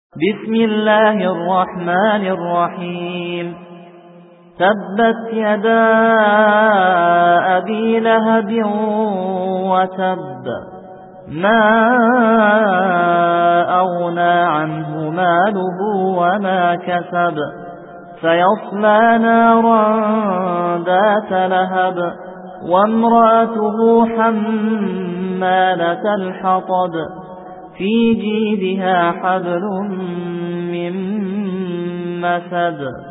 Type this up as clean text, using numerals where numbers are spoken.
بسم الله الرحمن الرحيم تبت يدا أبي لهب وتب ما أغنى عنه ماله وما كسب سيصلى نارا ذات لهب وامرأته حمالة الحطب في جيدها حبل من مسد